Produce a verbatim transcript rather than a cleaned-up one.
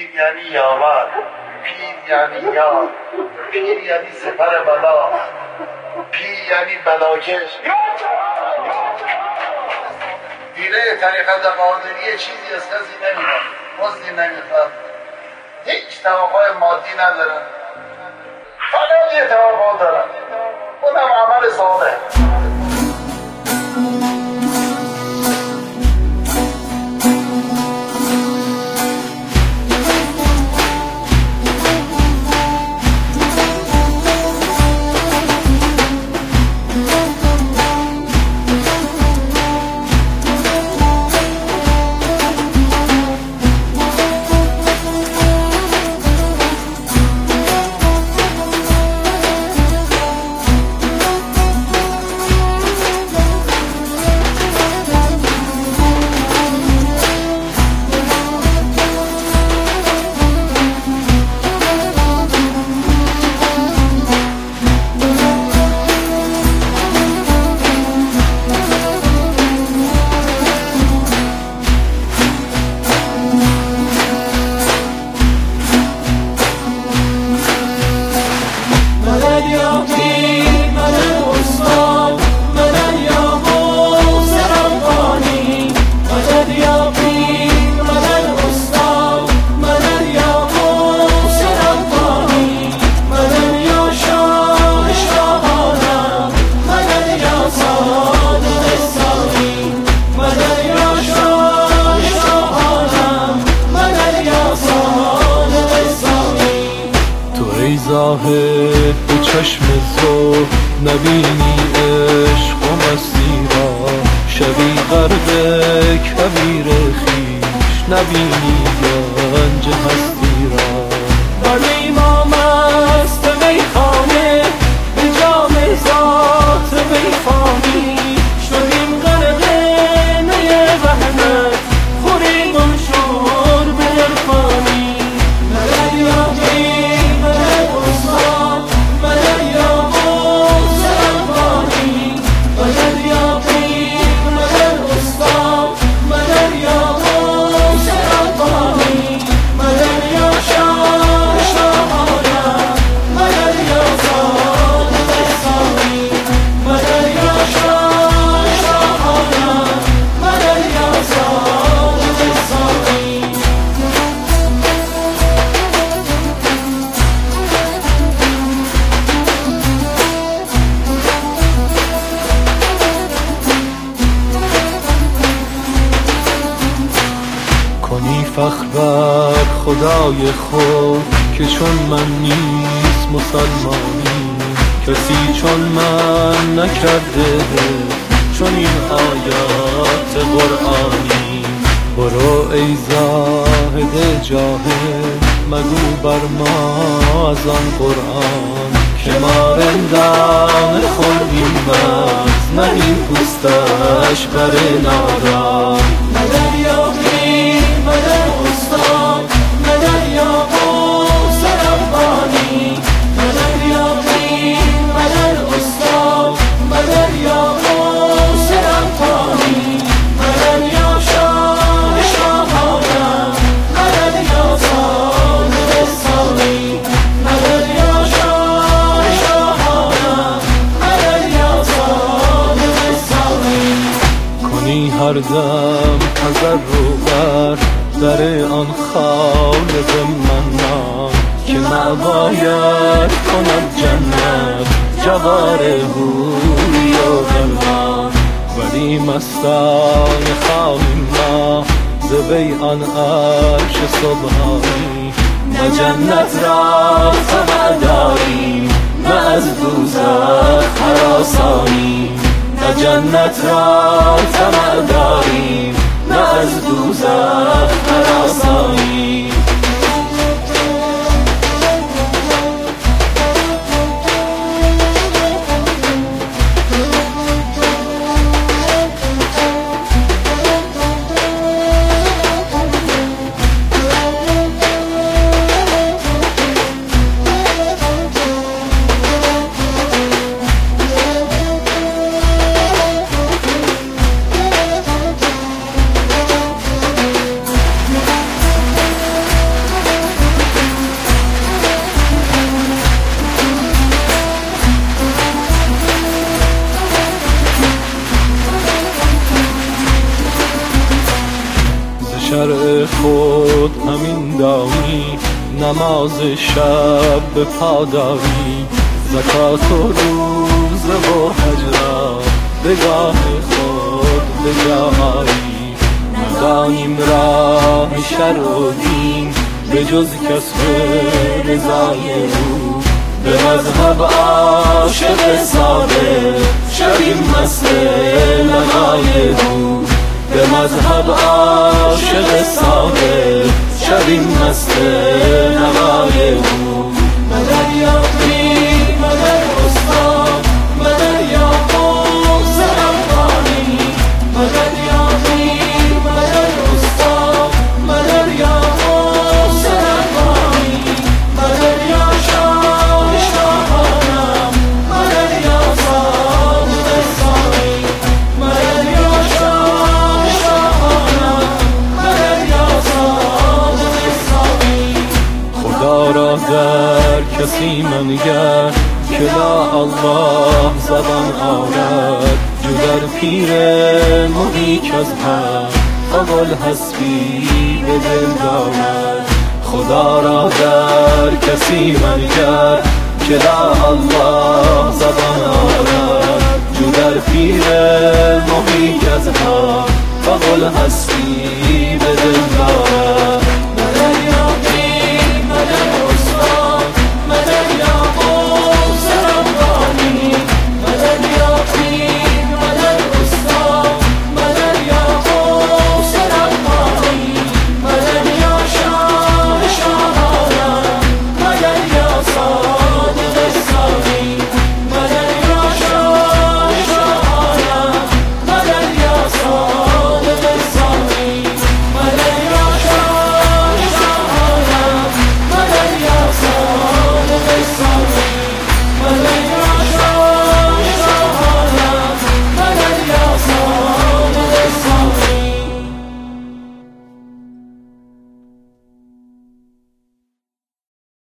پیر یعنی یاور، پیر یعنی یار، پیر یعنی سپر بلا، پیر یعنی بلاکش. دیره طریقت قادریه چیزی از کسی نمیدن، مزدی نمیخواد، هیچ توقع مادی ندارن، فقط یه توقع دارن، اونم عمل صالح. زاهد به چشم زهر نبینی عشق و مستی را، شبی غرق کبیر خویش نبینی گنج هستی را. ولی ما مست میخانه به جام ذات میخوانی، شدیم غرق نی وحدت خوری گم شد به عرفانی. کنی فخر بر خدای خود که چون من نیست مسلمانی، کسی چون من نکرده چون این آیات قرآنی. برو ای زاهد جاهل مگو بر ما از آن قرآن، که ما رندان خوردیم مغز نه این پوستش بر نادان. مدد یا پیر مدد استاد، مدد یا غوث ربانی، مدد یا پیر مدد استاد، مدد یا غوث ربانی، مدد یا شاه شاهانم، مدد یا صادق صامی، مدد یا شاه شاهانم، مدد یا صادق صامی. کنی هر دم تضرع بر در آن خالق منان، که نباید کند جنت جوار حوری و غلمان. ولی مستان خواهیم ما ز وی آن عرش سبحانی، نه جنت را طمع داریم نه از دوزخ هراسانی، نه جنت را طمع داریم نه از دوزخ هراسانی. خود همین دانی، نماز شب به پا داری، زکات و روزه و حج را به گاه خود به جا آری. ندانیم راه شرع و دین به جز کسب رضای او، به مذهب عاشق ساده شویم مست لقای او. به مذهب عاشق ساده شویم مست لقای او. مدد یا پیر مدد استاد، مدد یا قوس ربانی، مدد یا پیر مدد استاد، مدد یا قوس ربانی، مدد یا شاه شاهانم، مدد یا صادق الصامی، مدد یا شاه شاهانم، مدد یا صادق الصامی. خدا را در کسی منگر که لا الله زبان آرد، جگر پیر مهی که از هر قبل حسبی به دل دارد. خدا را در کسی منگر که لا الله زبان آرد، جگر پیر مهی که از هر قبل حسبی به دل دارد.